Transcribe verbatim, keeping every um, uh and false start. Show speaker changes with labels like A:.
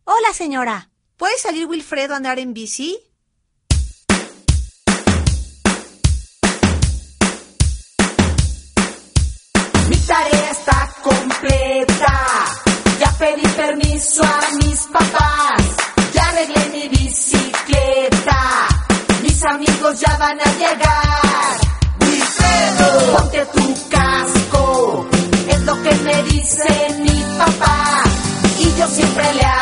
A: Hola, señora. ¿Puede salir Wilfredo a andar en bici?
B: Mi tarea está completa. Ya pedí permiso a mis papás. Ya arreglé mi bicicleta. Mis amigos ya van a llegar. Wilfredo, ponte tu casco. Es lo que me dice mi papá. Y yo siempre le